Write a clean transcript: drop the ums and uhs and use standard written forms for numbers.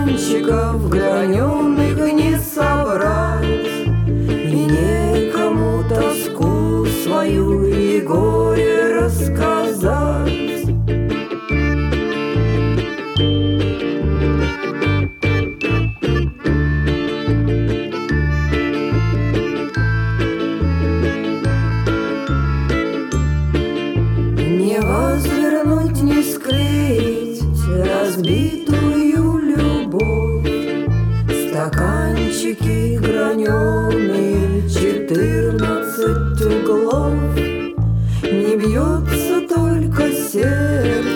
стаканчиков граненых не собрать, и некому тоску свою и горе рассказать. Не возвернуть, не склеить разбитую любовь. Стаканчики граненые, 14 углов. Не бьется только сердце,